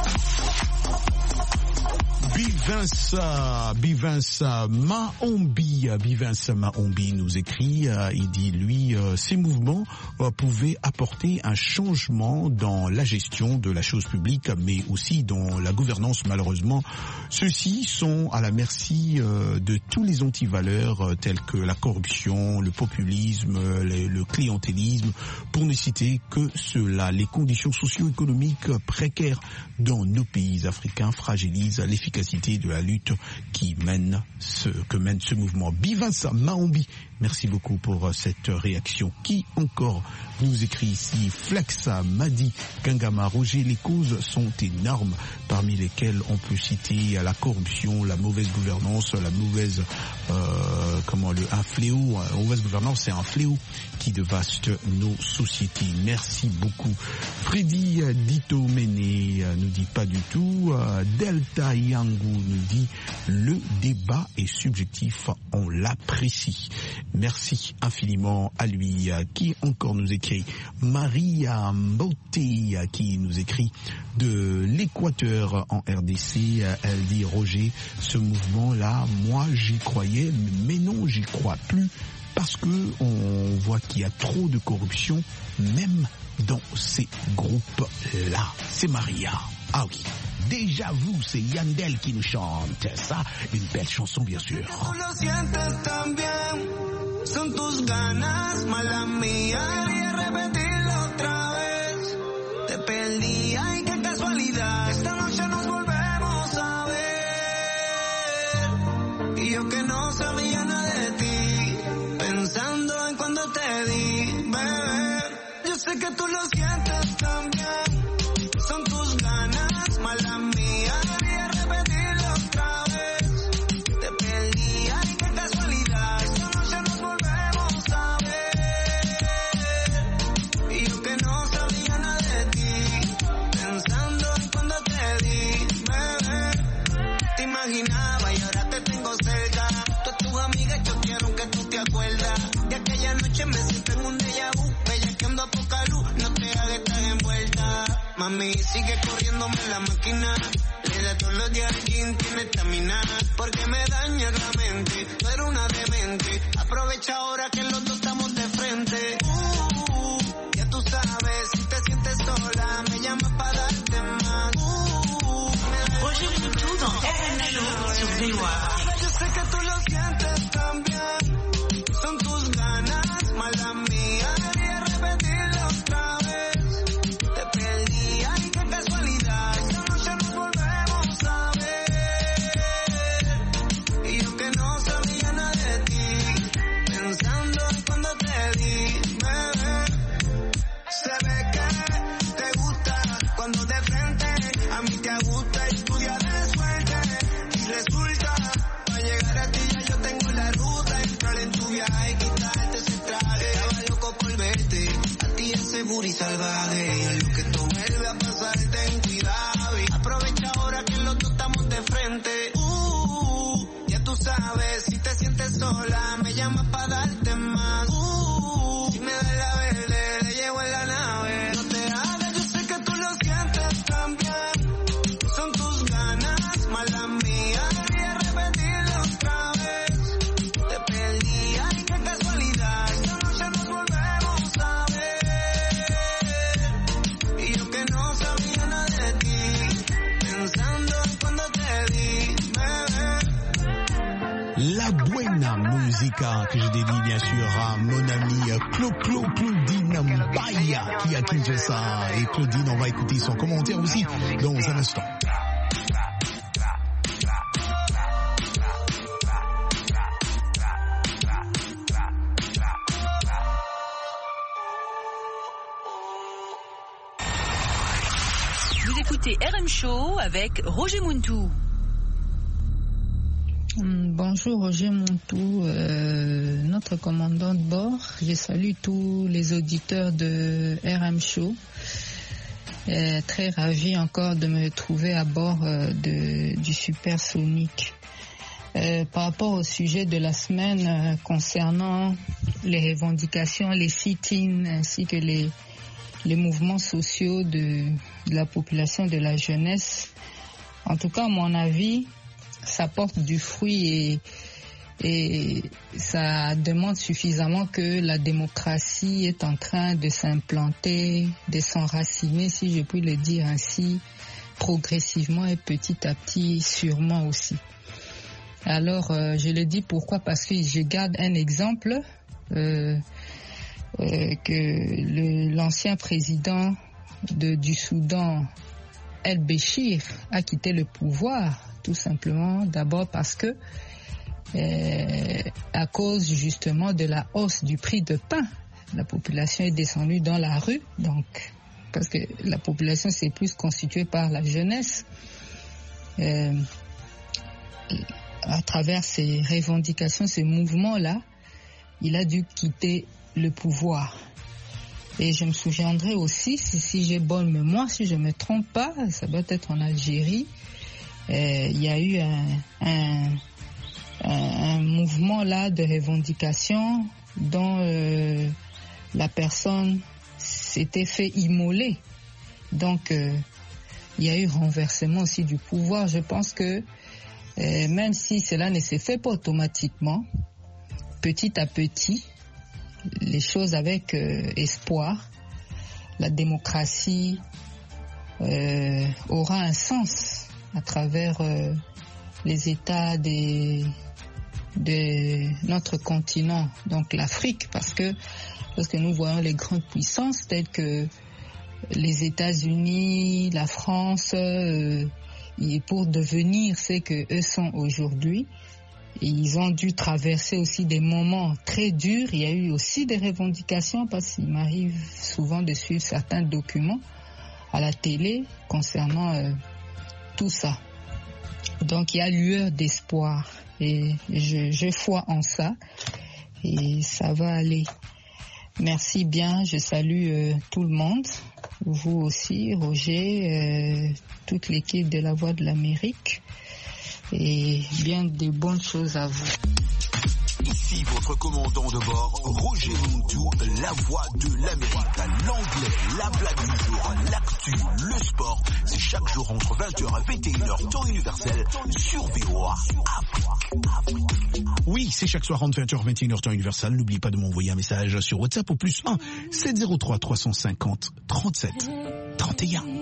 Bivinsa, Bivinsa Maombi, Bivinsa Maombi nous écrit, euh, il dit lui, euh, ces mouvements euh, pouvaient apporter un changement dans la gestion de la chose publique, mais aussi dans la gouvernance. Malheureusement, ceux-ci sont à la merci euh, de tous les antivaleurs euh, tels que la corruption, le populisme, le, le clientélisme, pour ne citer que cela. Les conditions socio-économiques précaires dans nos pays africains fragilisent l'efficacité de la lutte qui mène ce, que mène ce mouvement. Bivinsa Maombi, merci beaucoup pour cette réaction. Qui encore nous écrit ici? Flexa Madi Kangama Roger, les causes sont énormes, parmi lesquelles on peut citer la corruption, la mauvaise gouvernance, la mauvaise, euh, comment le, un fléau, la mauvaise gouvernance, c'est un fléau qui dévaste nos sociétés. Merci beaucoup. Freddy Dito Méné nous dit pas du tout. Delta Yangu nous dit le débat est subjectif, on l'apprécie. Merci infiniment à lui. Qui encore nous écrit? Maria Mboté qui nous écrit de l'Équateur en R D C. Elle dit Roger, ce mouvement-là, moi j'y croyais, mais non, j'y crois plus parce que on voit qu'il y a trop de corruption, même dans ces groupes-là. C'est Maria. Ah oui. Déjà vous, c'est Yandel qui nous chante ça, une belle chanson bien sûr. Son tus ganas, mala mía, y repetirlo otra vez. Te perdí, ay qué casualidad, esta noche nos volvemos a ver. Y yo que no sabía nada de ti, pensando en cuando te di, bebé. Yo sé que tú lo sientes también. Son tus ganas, mala mía, y repetirlo otra vez. Te perdí, ay qué casualidad, esta noche nos volvemos a ver. Y yo que no sabía nada de ti, pensando en cuando te di, bebé. Te imaginaba y ahora te tengo cerca. Tú a tus amigas yo quiero que tú te acuerdas de aquella noche. Me siento en un déjà vu, bellaqueando a poca luz, no te hagas estar envuelta. Mami, sigue corriéndome la máquina. Le da todos los días al gym, tiene estamina. Porque me daña la mente, tú eres una demente. Aprovecha ahora que los dos estamos de frente. Uh, ya tú sabes, si te sientes sola, me llamas para darte más. Uh, Roger Moutou dans R M Show sur V O A. Yo sé que tú lo sientes también. Son tus ganas, mala mía, y repetirlo otra insegura y salvaje. Y en lo que esto vuelve a pasar, ten cuidado. Y aprovecha ahora que los dos estamos de frente. Uh, ya tú sabes, si te sientes sola, me llamas para darte más. Uh, si me das la verde, le llevo en la nave. No te hagas, yo sé que tú lo sientes también. Son tus ganas, malas mías. Quería repetirlo otra vez. Te perdí, ay, qué casualidad. Esta noche nos volvemos a ver. Y yo que no sabía nada de ti, pensando en cuando te di, bebé. La buena musica que je dédie bien sûr à mon ami Clo Clo Claudine Mbaya qui a Kinshasa. Et Claudine, on va écouter son commentaire aussi dans un instant. Vous écoutez R M Show avec Roger Muntou. Bonjour Roger Montou, euh, notre commandant de bord. Je salue tous les auditeurs de R M Show. Euh, très ravi encore de me trouver à bord euh, de, du Supersonic. Euh, par rapport au sujet de la semaine euh, concernant les revendications, les sit-ins ainsi que les, les mouvements sociaux de, de la population, de la jeunesse, en tout cas à mon avis, ça porte du fruit et, et ça demande suffisamment que la démocratie est en train de s'implanter, de s'enraciner, si je puis le dire ainsi, progressivement et petit à petit, sûrement aussi. Alors, euh, je le dis pourquoi? Parce que je garde un exemple euh, euh, que le, l'ancien président de, du Soudan, El-Béchir, a quitté le pouvoir. Tout simplement, d'abord parce que, euh, à cause justement de la hausse du prix de pain, la population est descendue dans la rue, donc, parce que la population c'est plus constituée par la jeunesse. Euh, à travers ces revendications, ces mouvements-là, il a dû quitter le pouvoir. Et je me souviendrai aussi, si, si j'ai bonne mémoire, si je ne me trompe pas, ça doit être en Algérie. Il euh, y a eu un, un, un, un mouvement là de revendication dont euh, la personne s'était fait immoler. Donc, il euh, y a eu renversement aussi du pouvoir. Je pense que euh, même si cela ne s'est fait pas automatiquement, petit à petit, les choses avec euh, espoir, la démocratie euh, aura un sens à travers euh, les États des, de notre continent, donc l'Afrique, parce que lorsque nous voyons les grandes puissances telles que les États-Unis, la France, euh, et pour devenir ce que eux sont aujourd'hui, ils ont dû traverser aussi des moments très durs. Il y a eu aussi des revendications parce qu'il m'arrive souvent de suivre certains documents à la télé concernant euh, tout ça. Donc il y a lueur d'espoir et je, je crois en ça et ça va aller. Merci bien, je salue euh, tout le monde, vous aussi, Roger, euh, toute l'équipe de la Voix de l'Amérique et bien des bonnes choses à vous. Ici votre commandant de bord, Roger Muntou, la voix de l'Amérique, l'anglais, la blague du jour, l'actu, le sport. C'est chaque jour entre vingt heures et vingt et une heures, temps universel, sur V O A Afrique. Oui, c'est chaque soir entre vingt heures et vingt et une heures, temps universel. N'oublie pas de m'envoyer un message sur WhatsApp au plus un sept zéro trois trois cent cinquante trente-sept trente et un.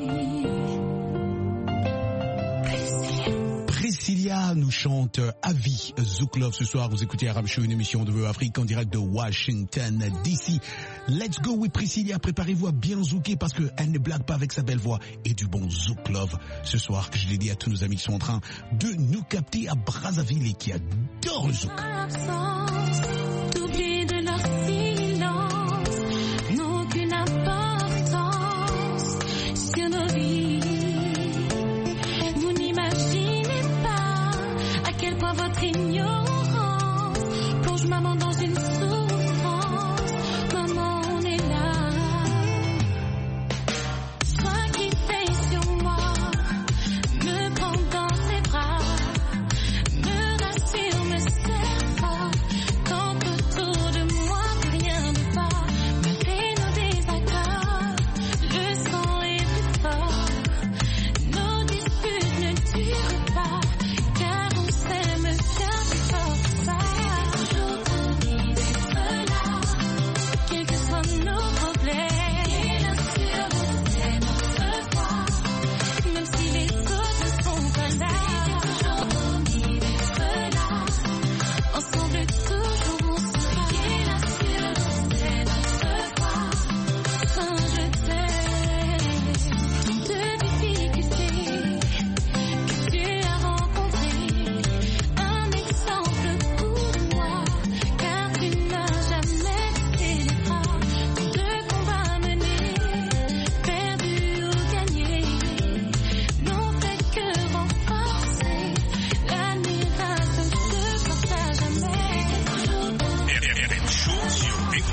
Priscilla nous chante à vie Zouk Love ce soir. Vous écoutez R M Show, une émission de V O A Afrique en direct de Washington D C. Let's go with Priscilla. Préparez-vous à bien zouker parce qu'elle ne blague pas avec sa belle voix et du bon Zouk Love ce soir, que je l'ai dit à tous nos amis qui sont en train de nous capter à Brazzaville et qui adorent le zouk. T'oublies de leur silence, n'ont aucune importance sur nos vies. Vous n'imaginez pas à quel point votre ignorance plonge maman dans une souffrance. Maman, on est là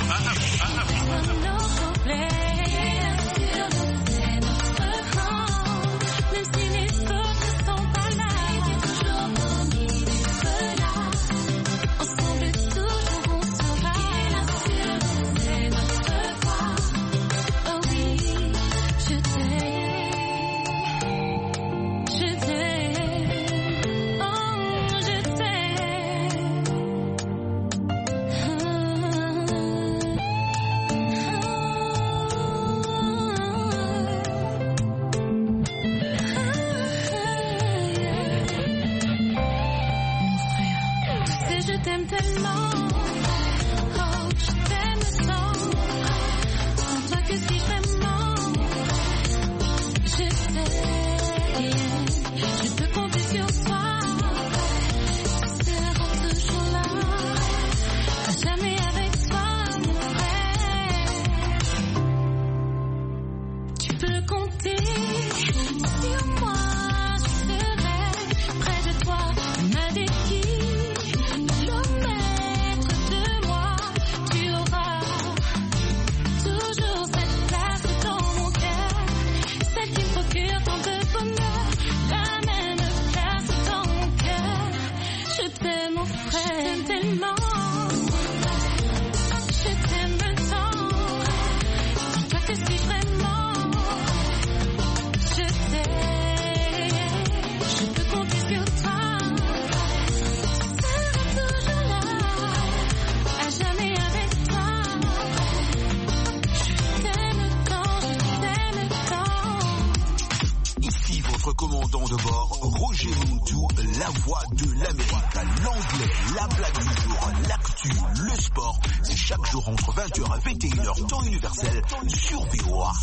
commandant de bord, Roger Muntu, la voix de l'Amérique, l'anglais, la blague du jour, l'actu, le sport, c'est chaque jour entre vingt heures et vingt et une heures, temps universel, sur V O A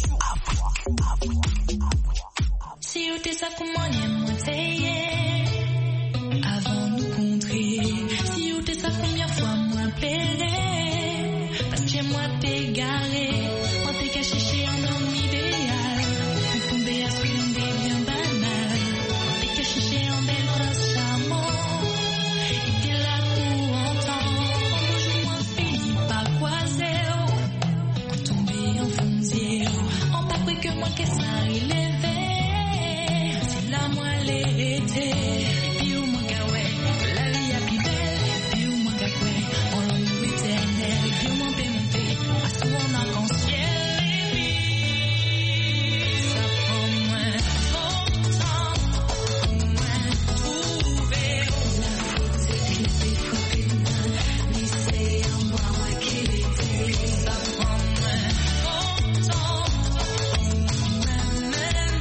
Afrique. Si vous t'es ça pour moi, moi t'es avant de nous contrer. Si vous t'es ça combien fois, moi plaider. Parce que moi t'es garé, moi t'es caché chez un homme idéal. Pour tomber à ce qu'on est bien banal. T'es caché chez un bel prince charmant. Et t'es là pour entendre. Moi fini par croiser. Tomber en fonzier. En pas que moi qu'est-ce ça il est. La moelle était, puis au moins ouais, la vie a plus belle, puis au moins ouais, on l'en éternel, puis au moins pémonté, à ce qu'on a conscience, ça prend moins longtemps, moins trouver la faute, c'est que c'est frappé, lycée en bois, moi qui l'étais, ça prend moins longtemps, même même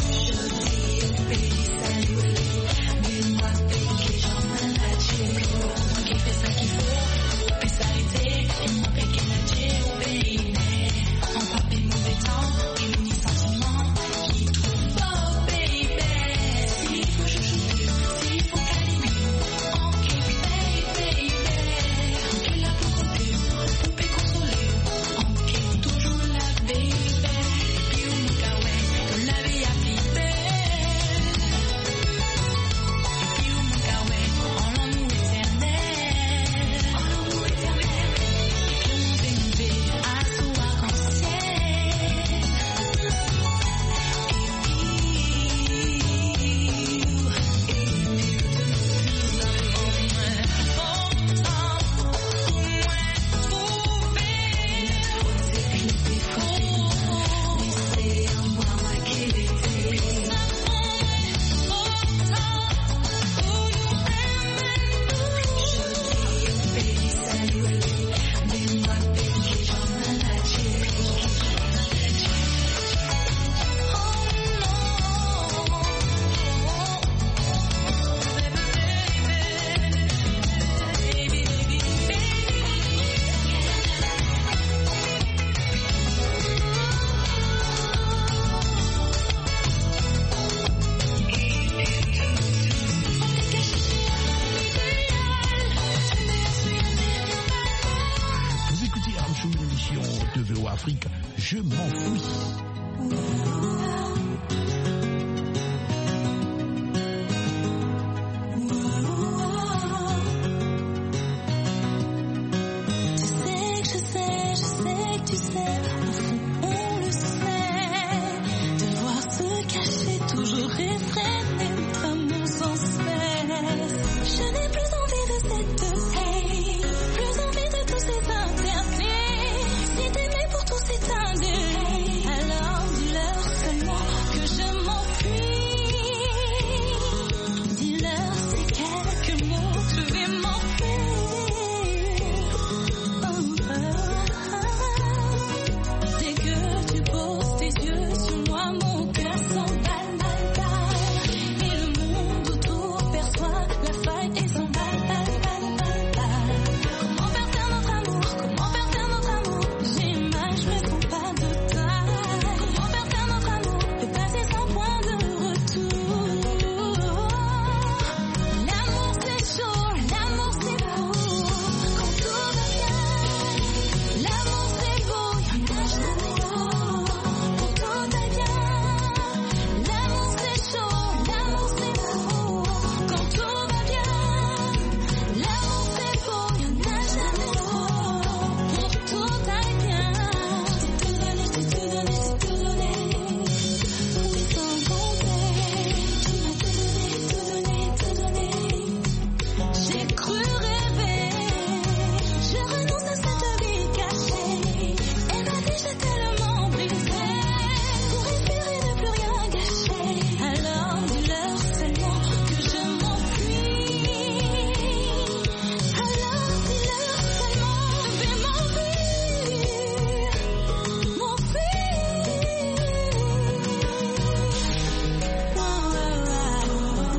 je m'enfuis. Je sais que je sais, je tu sais, au fond on le sait. Devoir se cacher, toujours réfréner notre amour sans cesse. Je n'ai plus envie de cette haine, plus envie de tous ces interdits. Si t'aimais pour tous ces interdits, alors dis-leur seulement que je m'enfuis. Dis-leur ces quelques mots, je vais m'enfuir. Oh, oh, oh. Dès que tu poses tes yeux sur moi, mon cœur s'emballe, balle, balle. Et le monde autour perçoit la faille et s'emballe, balle, balle, balle, balle. Comment faire taire notre amour, comment faire taire notre amour? J'imagine, mais sans pas de taille. Comment faire taire notre amour, le passé sans point de retour. L'amour c'est chaud, l'amour c'est beau, quand tout va bien. L'amour c'est beau, y'en a jamais trop, quand tout va bien. L'amour c'est chaud, l'amour c'est beau, quand tout va bien. L'amour c'est beau, y'en a jamais trop, pour tout aille bien. J'ai tout donné, j'ai tout donné, j'ai tout donné, oui sans compter. Tu m'as tout donné, tout donné, tout donné. J'ai cru rêver, je renonce à cette vie cachée. Elle m'a dit j'ai tellement brisé, pour respirer ne plus rien gâcher. Alors dis-leur seulement que je m'enfuis. Alors dis-leur seulement je vais m'enfuir, m'enfuir. Wow, wow, wow.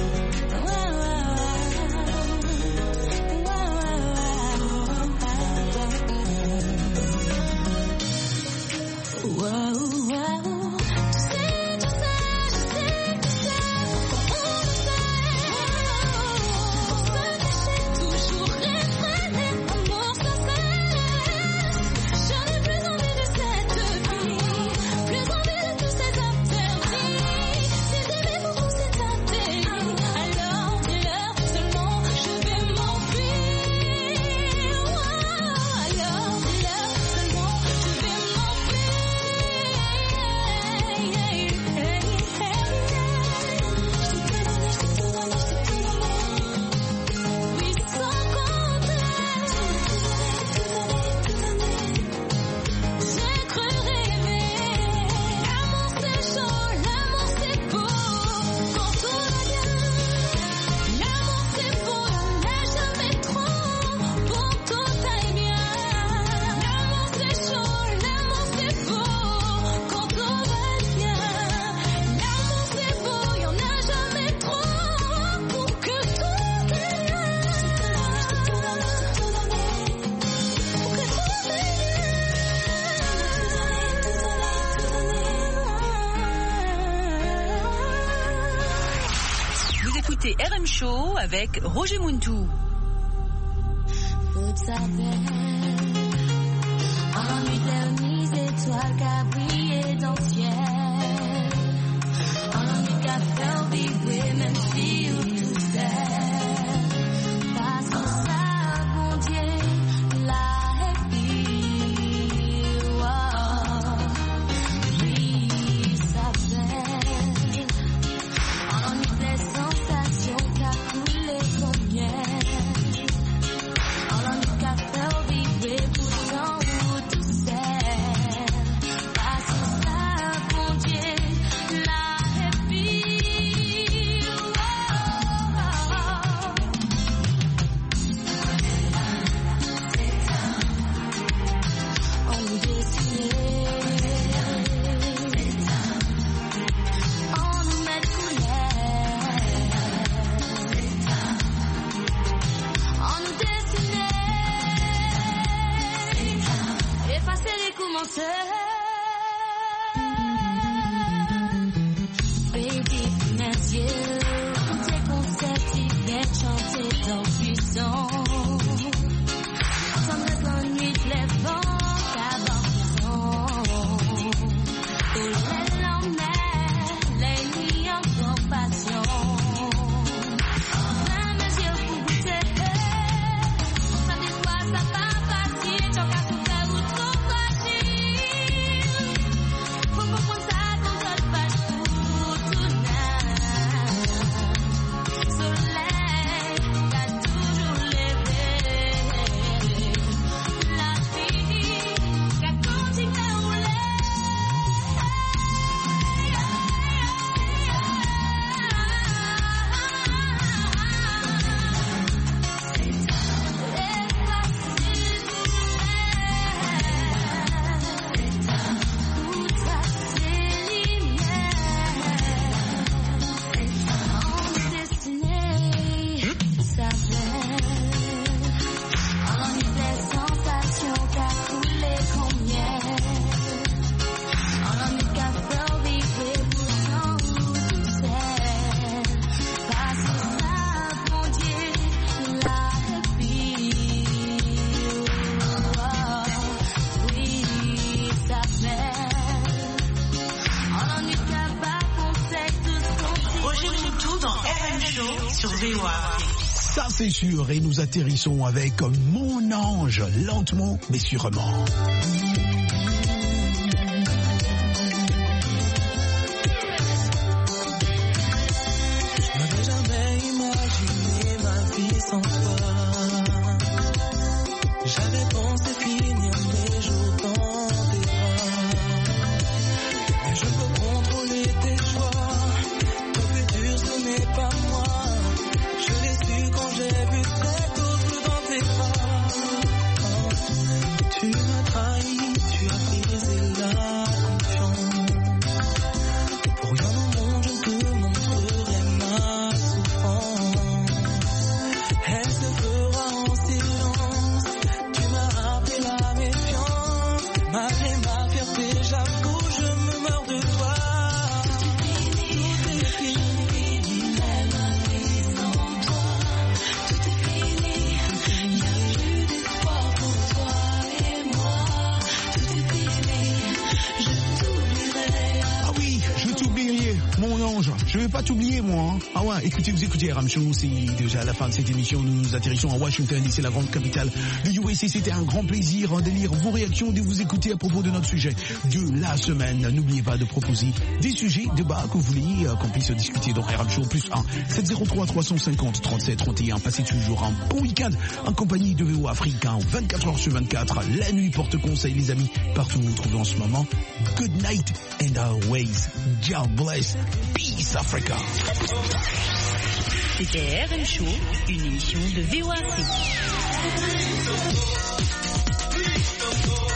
Wow, wow, wow. Tu sais, tu sais, je sais, tu sais, on le sait. Pour se cacher, toujours réfréner, amour sans cesse. Je n'ai plus envie de cette vie, plus envie de tous ces interdits. Si t'aimais pour tous ces interdits, alors dis-leur seulement je vais m'enfuir. Wow, alors dis-leur seulement je vais m'enfuir. Hey, hey, hey, hey. Je t'ai donné, je t'ai tout donné, je t'ai tout donné, oui sans compter. Tout donné, tout donné, tout donné. J'ai cru rêver. L'amour c'est chaud, l'amour c'est beau, quand tout va bien. L'amour c'est beau, y'en a jamais trop, pour tout aille bien. L'amour c'est chaud, l'amour c'est beau, quand tout va bien. L'amour c'est beau, y'en a jamais trop, pour que tout aille bien. J'ai tout donné, j'ai tout donné, pour que tout aille bien. Vous écoutez R M Show avec Roger Muntou. Toute sa belle, en nuit dernière, étoiles qu'a brillé dans le ciel. En nuit qu'a fait vibrer, même si ou tout seul. Parce que ça, bon Dieu, la vie, wow. Oui, ça belle. En nuit des sensations qu'a coulé son miel. En nuit qu'a fait vibrer, pourtant ou tout seul. Parce que ça, bon Dieu, la vie, wow. On nous dessinait, on nous met de couleurs, on nous dessinait, effacer les commentaires. Baby, mes yeux, tes concepts, ils viennent chanter dans le buisson. Ensemble de bonne nuit, les vents, qu'avant tous les lendemains, les nuits en compassion. Ferme mes yeux pour goûter, ça t'espoir, ça va passer, j'en casse tout faire ou tout passer. Show sur V O A. Ça c'est sûr, et nous atterrissons avec Mon Ange, lentement mais sûrement. Je n'avais jamais imaginé ma vie sans toi. J'avais pensé finir mes jours dans tes bras. Mais je peux contrôler tes choix. Ton futur ce n'est pas moi. Je l'ai su quand j'ai vu cet autre dans tes bras. Oh, tu m'as trahi, tu as brisé la confiance. Pour rien au monde je te montrerai ma souffrance. Elle se fera en silence. Tu m'as rappelé la méfiance. Malgré ma fierté, j'avoue, je me meurs de toi. Tout est fini, même ma vie sans toi. Tout est fini, il n'y a plus d'espoir pour toi et moi. Tout est fini, je t'oublierai. Ah oui, je t'oublierai, mon ange. Je vais pas t'oublier, moi. Hein. Ah ouais, écoutez, vous écoutez R M Show, c'est déjà la fin de cette émission. Nous atterrissons à Washington, D C, la grande capitale de U S A. C'était un grand plaisir de lire vos réactions, de vous écouter à propos de notre sujet de la semaine. N'oubliez pas de proposer des sujets, débats que vous voulez euh, qu'on puisse discuter dans R M Show plus un sept zéro trois trois cent cinquante trente-sept trente et un. Passez toujours un bon week-end en compagnie de V O A Africain, vingt-quatre heures sur vingt-quatre. La nuit porte conseil, les amis, partout où vous vous trouvez en ce moment. Good night and always God bless. Peace Africa. C'était R M Show, une émission de V O A Afrique.